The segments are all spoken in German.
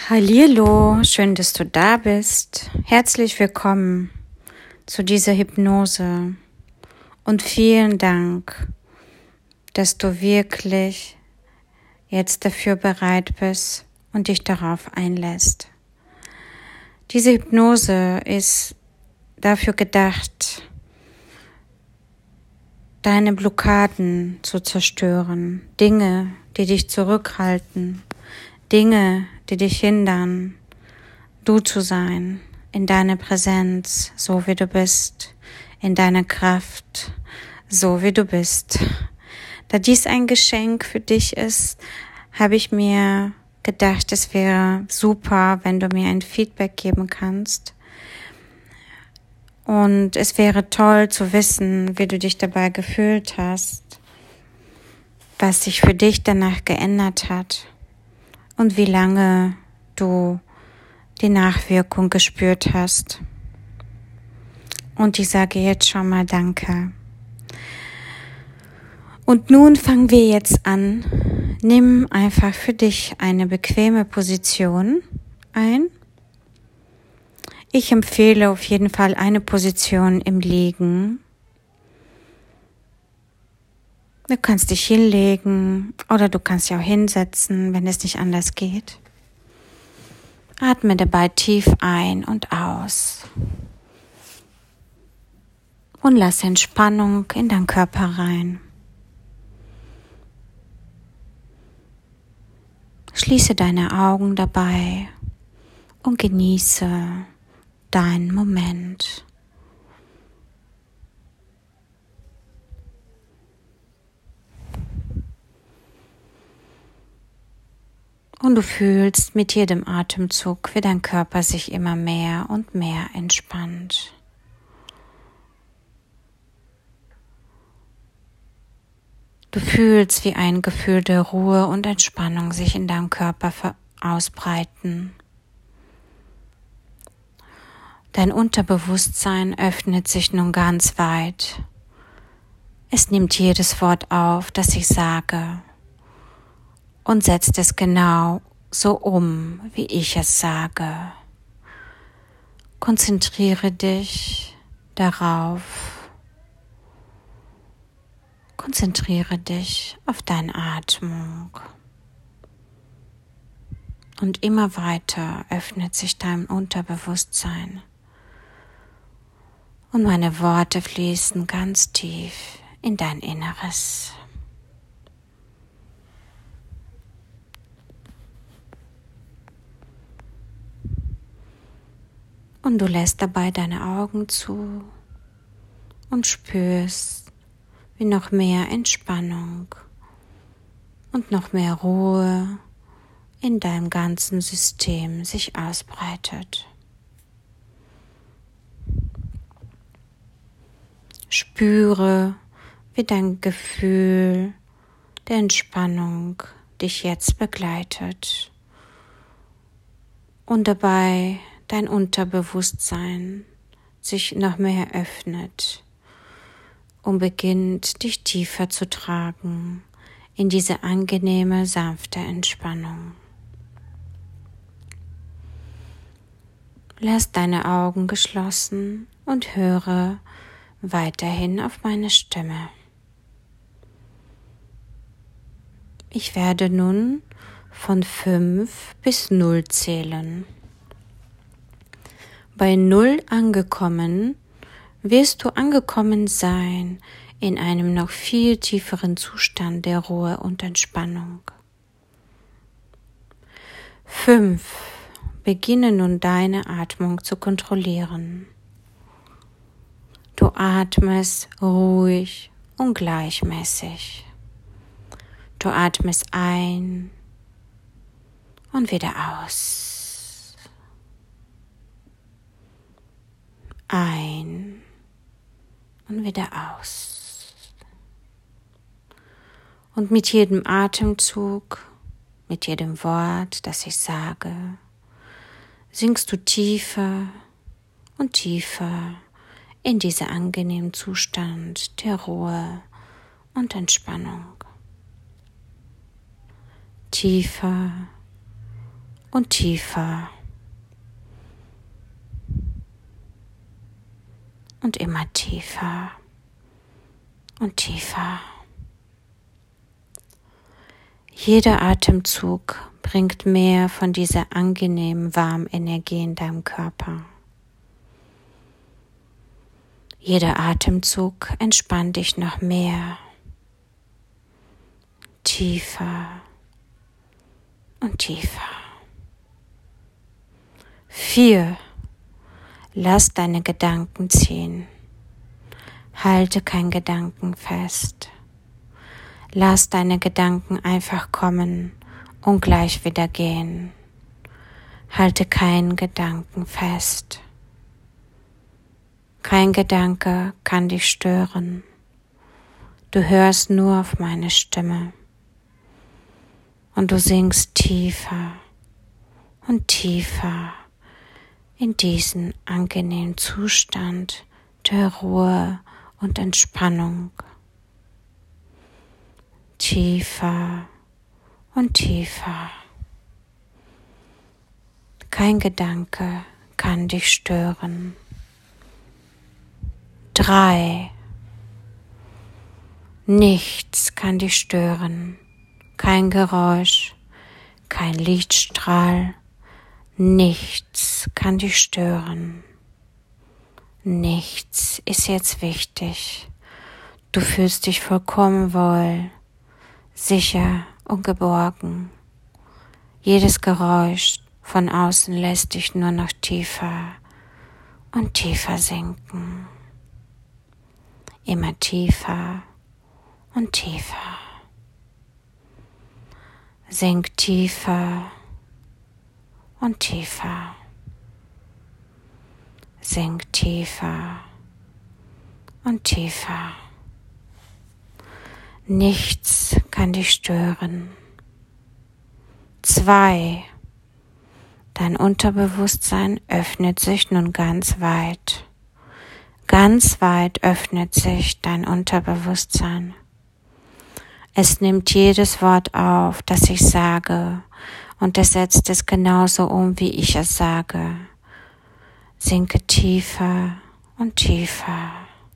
Hallihallo, schön, dass du da bist. Herzlich willkommen zu dieser Hypnose und vielen Dank, dass du wirklich jetzt dafür bereit bist und dich darauf einlässt. Diese Hypnose ist dafür gedacht, deine Blockaden zu zerstören, Dinge, die dich zurückhalten, Dinge, die dich hindern, du zu sein, in deiner Präsenz, so wie du bist, in deiner Kraft, so wie du bist. Da dies ein Geschenk für dich ist, habe ich mir gedacht, es wäre super, wenn du mir ein Feedback geben kannst. Und es wäre toll zu wissen, wie du dich dabei gefühlt hast, was sich für dich danach geändert hat und wie lange du die Nachwirkung gespürt hast. Und ich sage jetzt schon mal Danke. Und nun fangen wir jetzt an. Nimm einfach für dich eine bequeme Position ein. Ich empfehle auf jeden Fall eine Position im Liegen. Du kannst dich hinlegen oder du kannst dich auch hinsetzen, wenn es nicht anders geht. Atme dabei tief ein und aus. Und lass Entspannung in deinen Körper rein. Schließe deine Augen dabei und genieße deinen Moment. Und du fühlst mit jedem Atemzug, wie dein Körper sich immer mehr und mehr entspannt. Du fühlst, wie ein Gefühl der Ruhe und Entspannung sich in deinem Körper ausbreiten. Dein Unterbewusstsein öffnet sich nun ganz weit. Es nimmt jedes Wort auf, das ich sage, und setzt es genau so um, wie ich es sage. Konzentriere dich darauf. Konzentriere dich auf deine Atmung. Und immer weiter öffnet sich dein Unterbewusstsein. Und meine Worte fließen ganz tief in dein Inneres. Und du lässt dabei deine Augen zu und spürst, wie noch mehr Entspannung und noch mehr Ruhe in deinem ganzen System sich ausbreitet. Spüre, wie dein Gefühl der Entspannung dich jetzt begleitet und dabei dein Unterbewusstsein sich noch mehr öffnet und beginnt, dich tiefer zu tragen in diese angenehme, sanfte Entspannung. Lass deine Augen geschlossen und höre weiterhin auf meine Stimme. Ich werde nun von 5 bis 0 zählen. Bei 0 angekommen, wirst du angekommen sein in einem noch viel tieferen Zustand der Ruhe und Entspannung. 5. Beginne nun deine Atmung zu kontrollieren. Du atmest ruhig und gleichmäßig. Du atmest ein und wieder aus. Ein und wieder aus. Und mit jedem Atemzug, mit jedem Wort, das ich sage, sinkst du tiefer und tiefer in diesen angenehmen Zustand der Ruhe und Entspannung. Tiefer und tiefer und immer tiefer und tiefer. Jeder Atemzug bringt mehr von dieser angenehmen, warmen Energie in deinem Körper. Jeder Atemzug entspannt dich noch mehr, tiefer und tiefer. 4. Lass deine Gedanken ziehen. Halte keinen Gedanken fest. Lass deine Gedanken einfach kommen und gleich wieder gehen. Halte keinen Gedanken fest. Kein Gedanke kann dich stören. Du hörst nur auf meine Stimme. Und du sinkst tiefer und tiefer in diesen angenehmen Zustand der Ruhe und Entspannung. Tiefer und tiefer. Kein Gedanke kann dich stören. 3. Nichts kann dich stören. Kein Geräusch, kein Lichtstrahl. Nichts kann dich stören. Nichts ist jetzt wichtig. Du fühlst dich vollkommen wohl, sicher und geborgen. Jedes Geräusch von außen lässt dich nur noch tiefer und tiefer sinken. Immer tiefer und tiefer. Sink tiefer und tiefer. Sink tiefer und tiefer. Nichts kann dich stören. 2. Dein Unterbewusstsein öffnet sich nun ganz weit. Ganz weit öffnet sich dein Unterbewusstsein. Es nimmt jedes Wort auf, das ich sage, und es setzt es genauso um, wie ich es sage. Sinke tiefer und tiefer.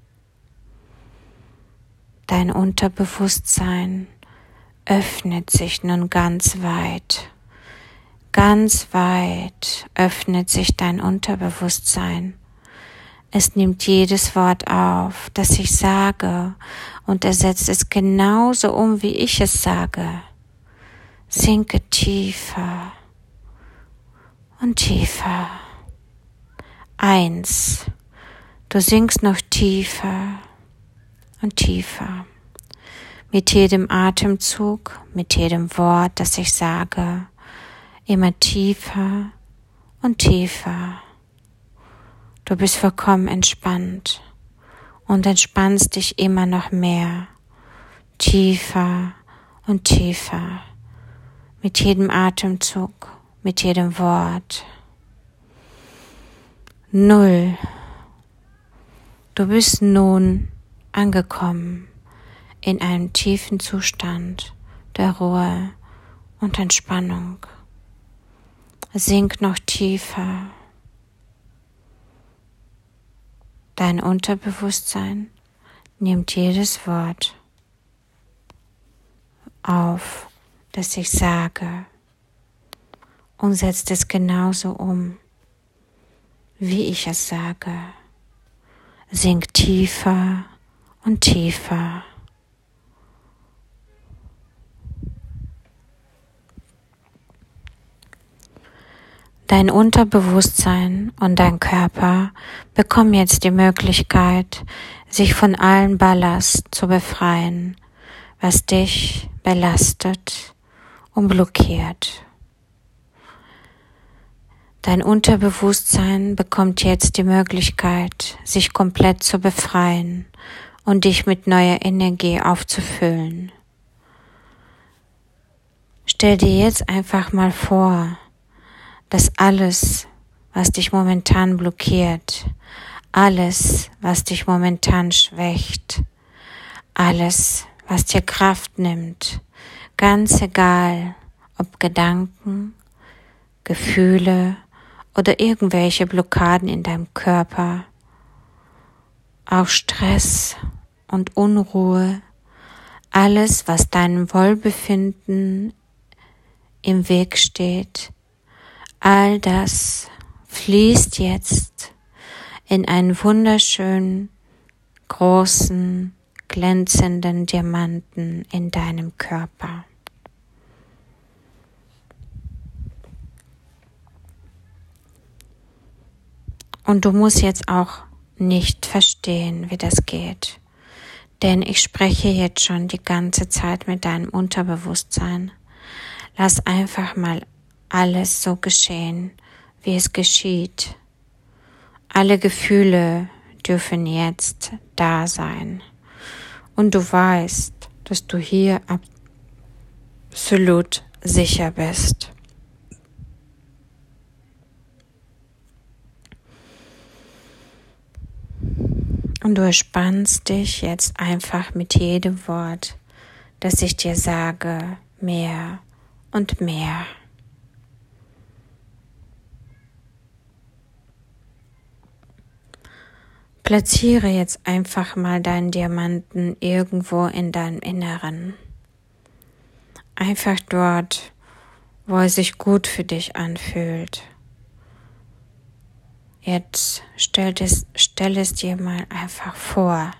Dein Unterbewusstsein öffnet sich nun ganz weit. Ganz weit öffnet sich dein Unterbewusstsein. Es nimmt jedes Wort auf, das ich sage, und er setzt es genauso um, wie ich es sage. Sinke tiefer und tiefer. 1. Du sinkst noch tiefer und tiefer. Mit jedem Atemzug, mit jedem Wort, das ich sage, immer tiefer und tiefer. Du bist vollkommen entspannt und entspannst dich immer noch mehr, tiefer und tiefer, mit jedem Atemzug, mit jedem Wort. 0. Du bist nun angekommen in einem tiefen Zustand der Ruhe und Entspannung. Sink noch tiefer. Dein Unterbewusstsein nimmt jedes Wort auf, das ich sage, und setzt es genauso um, wie ich es sage. Sink tiefer und tiefer. Dein Unterbewusstsein und dein Körper bekommen jetzt die Möglichkeit, sich von allem Ballast zu befreien, was dich belastet und blockiert. Dein Unterbewusstsein bekommt jetzt die Möglichkeit, sich komplett zu befreien und dich mit neuer Energie aufzufüllen. Stell dir jetzt einfach mal vor, dass alles, was dich momentan blockiert, alles, was dich momentan schwächt, alles, was dir Kraft nimmt, ganz egal, ob Gedanken, Gefühle oder irgendwelche Blockaden in deinem Körper, auch Stress und Unruhe, alles, was deinem Wohlbefinden im Weg steht, all das fließt jetzt in einen wunderschönen, großen, glänzenden Diamanten in deinem Körper. Und du musst jetzt auch nicht verstehen, wie das geht. Denn ich spreche jetzt schon die ganze Zeit mit deinem Unterbewusstsein. Lass einfach mal alles so geschehen, wie es geschieht. Alle Gefühle dürfen jetzt da sein. Und du weißt, dass du hier absolut sicher bist. Und du entspannst dich jetzt einfach mit jedem Wort, das ich dir sage, mehr und mehr. Platziere jetzt einfach mal deinen Diamanten irgendwo in deinem Inneren. Einfach dort, wo es sich gut für dich anfühlt. Jetzt stell es dir mal einfach vor.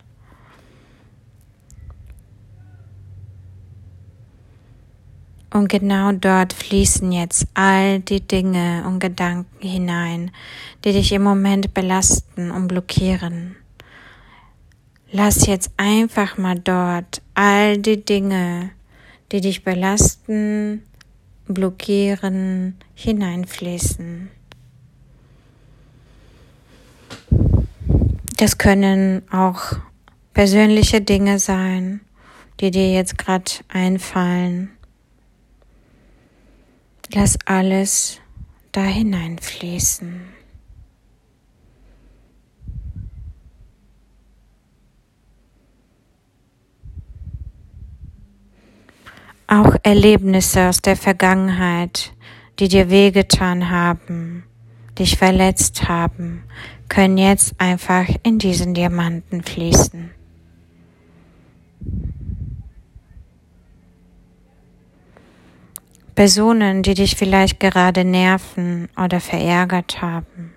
Und genau dort fließen jetzt all die Dinge und Gedanken hinein, die dich im Moment belasten und blockieren. Lass jetzt einfach mal dort all die Dinge, die dich belasten, blockieren, hineinfließen. Das können auch persönliche Dinge sein, die dir jetzt gerade einfallen. Lass alles da hineinfließen. Auch Erlebnisse aus der Vergangenheit, die dir wehgetan haben, dich verletzt haben, können jetzt einfach in diesen Diamanten fließen. Personen, die dich vielleicht gerade nerven oder verärgert haben.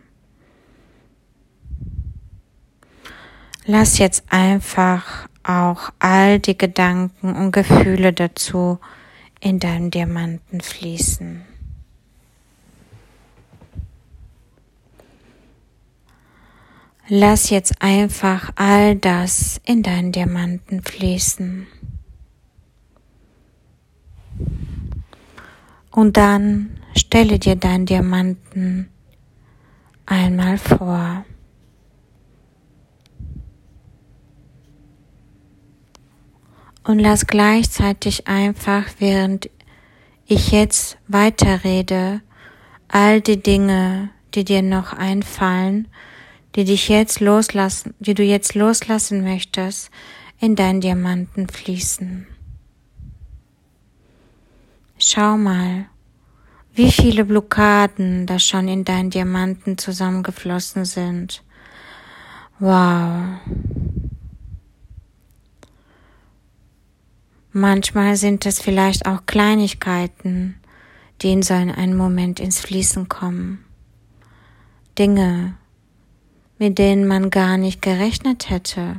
Lass jetzt einfach auch all die Gedanken und Gefühle dazu in deinen Diamanten fließen. Lass jetzt einfach all das in deinen Diamanten fließen. Und dann stelle dir deinen Diamanten einmal vor. Und lass gleichzeitig einfach, während ich jetzt weiterrede, all die Dinge, die dir noch einfallen, die du jetzt loslassen möchtest, in deinen Diamanten fließen. Schau mal, wie viele Blockaden da schon in deinen Diamanten zusammengeflossen sind. Wow. Manchmal sind es vielleicht auch Kleinigkeiten, die in so einen Moment ins Fließen kommen. Dinge, mit denen man gar nicht gerechnet hätte.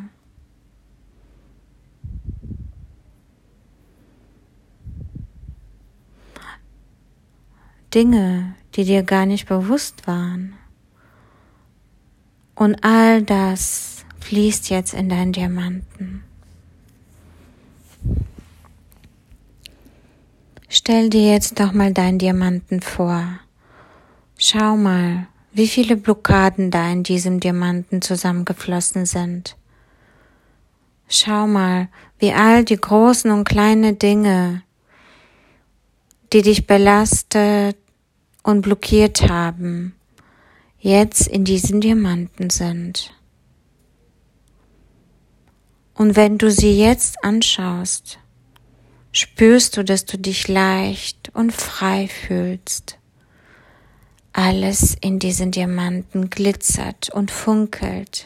Dinge, die dir gar nicht bewusst waren. Und all das fließt jetzt in deinen Diamanten. Stell dir jetzt doch mal deinen Diamanten vor. Schau mal, wie viele Blockaden da in diesem Diamanten zusammengeflossen sind. Schau mal, wie all die großen und kleinen Dinge, die dich belastet und blockiert haben, jetzt in diesen Diamanten sind. Und wenn du sie jetzt anschaust, spürst du, dass du dich leicht und frei fühlst. Alles in diesen Diamanten glitzert und funkelt.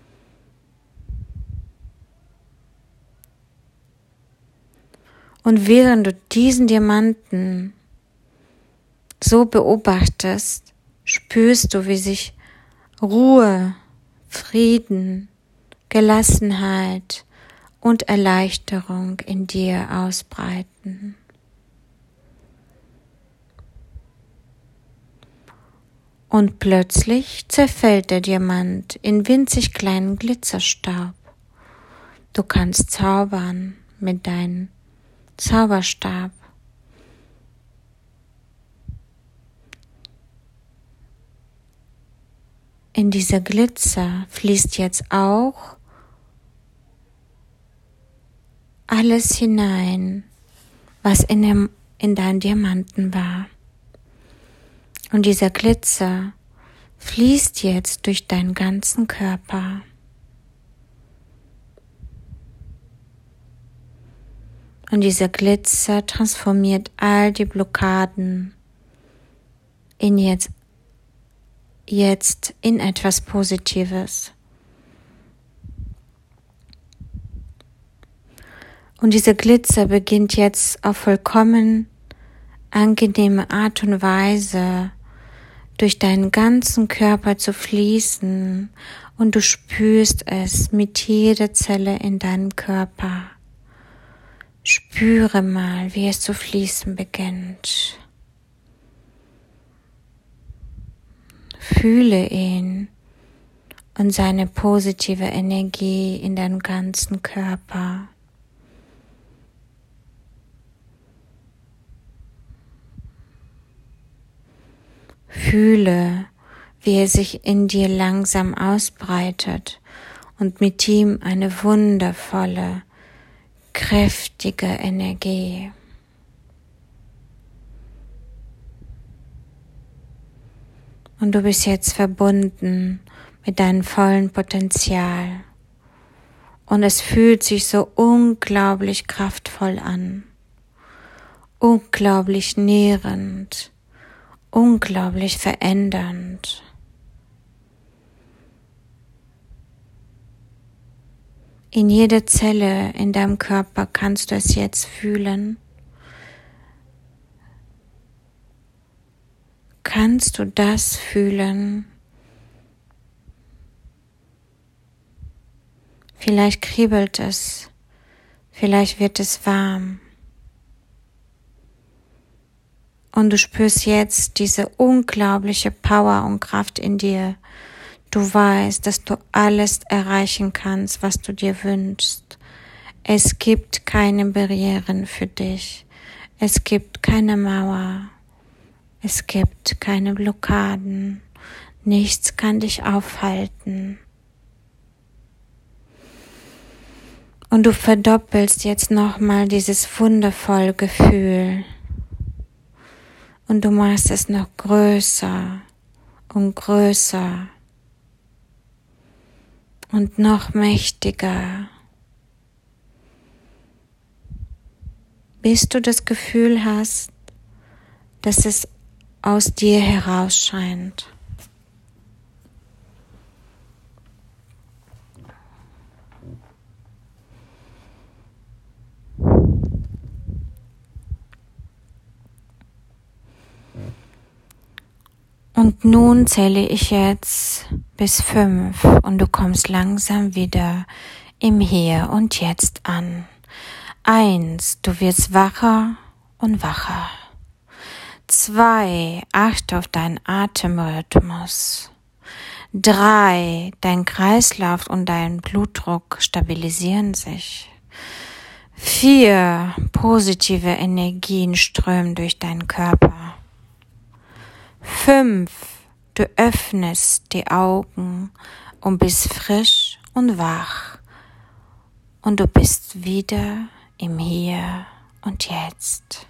Und während du diesen Diamanten so beobachtest, spürst du, wie sich Ruhe, Frieden, Gelassenheit und Erleichterung in dir ausbreiten. Und plötzlich zerfällt der Diamant in winzig kleinen Glitzerstaub. Du kannst zaubern mit deinem Zauberstab. In dieser Glitzer fließt jetzt auch alles hinein, was in deinem Diamanten war. Und dieser Glitzer fließt jetzt durch deinen ganzen Körper. Und dieser Glitzer transformiert all die Blockaden in jetzt in etwas Positives. Und dieser Glitzer beginnt jetzt auf vollkommen angenehme Art und Weise durch deinen ganzen Körper zu fließen und du spürst es mit jeder Zelle in deinem Körper. Spüre mal, wie es zu fließen beginnt. Fühle ihn und seine positive Energie in deinem ganzen Körper. Fühle, wie er sich in dir langsam ausbreitet und mit ihm eine wundervolle, kräftige Energie. Und du bist jetzt verbunden mit deinem vollen Potenzial. Und es fühlt sich so unglaublich kraftvoll an, unglaublich nährend, unglaublich verändernd. In jeder Zelle in deinem Körper kannst du es jetzt fühlen. Kannst du das fühlen? Vielleicht kribbelt es, vielleicht wird es warm. Und du spürst jetzt diese unglaubliche Power und Kraft in dir. Du weißt, dass du alles erreichen kannst, was du dir wünschst. Es gibt keine Barrieren für dich. Es gibt keine Mauer. Es gibt keine Blockaden. Nichts kann dich aufhalten. Und du verdoppelst jetzt nochmal dieses wundervolle Gefühl. Und du machst es noch größer und größer und noch mächtiger, bis du das Gefühl hast, dass es aus dir herausscheint. Und nun zähle ich jetzt bis 5 und du kommst langsam wieder im Hier und Jetzt an. 1, du wirst wacher und wacher. 2, achte auf deinen Atemrhythmus. 3, dein Kreislauf und dein Blutdruck stabilisieren sich. 4, positive Energien strömen durch deinen Körper. 5, du öffnest die Augen und bist frisch und wach. Und du bist wieder im Hier und Jetzt.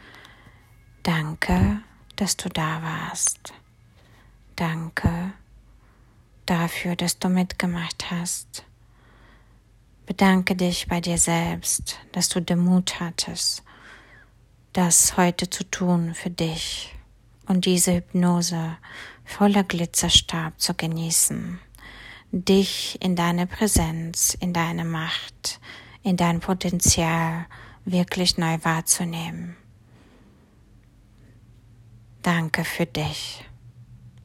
Danke, dass du da warst. Danke dafür, dass du mitgemacht hast. Bedanke dich bei dir selbst, dass du den Mut hattest, das heute zu tun für dich und diese Hypnose voller Glitzerstab zu genießen, dich in deine Präsenz, in deine Macht, in dein Potenzial wirklich neu wahrzunehmen. Danke für dich.